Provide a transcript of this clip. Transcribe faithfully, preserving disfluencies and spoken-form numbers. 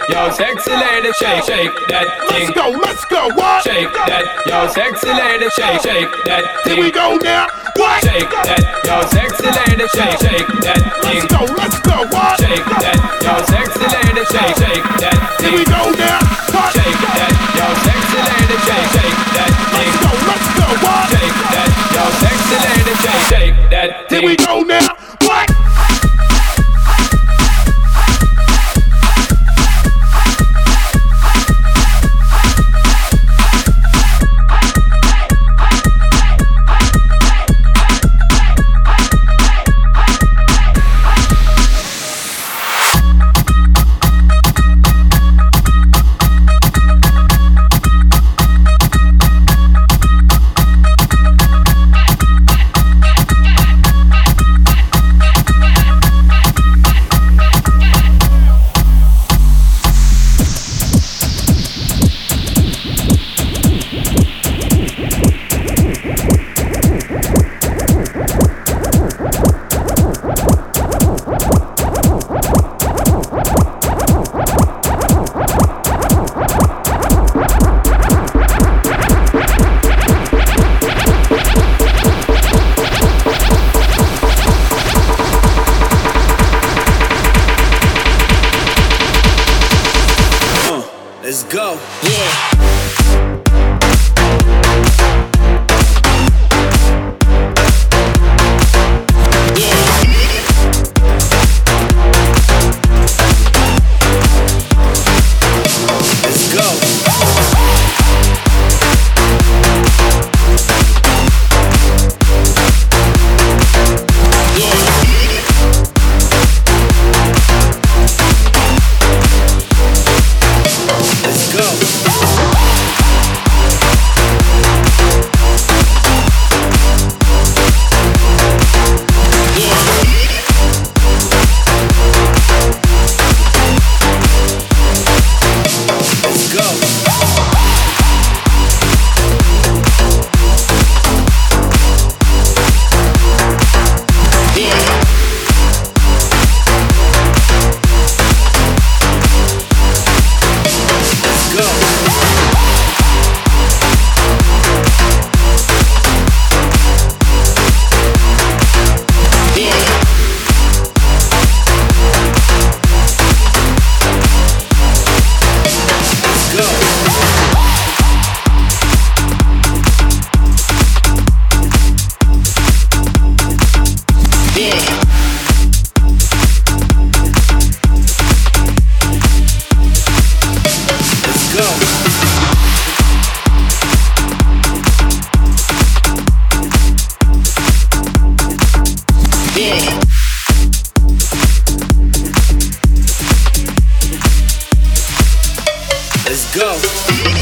yo, sexy lady, shake, shake that thing. Let's go, let's go, what? Shake that, yo, sexy lady, shake, shake that thing. Here we go now, what? Shake that, yo, sexy lady, shake, shake that thing. Let's go, let's go, what? Shake that, yo, sexy lady, shake, shake that thing. Here we go now, what? Shake that, yo, sexy lady, shake, shake that thing. Let's go, let's go, what? Shake that, yo, sexy lady, shake, shake that thing. Here we go now, what? Let's go. Yeah. Let's go.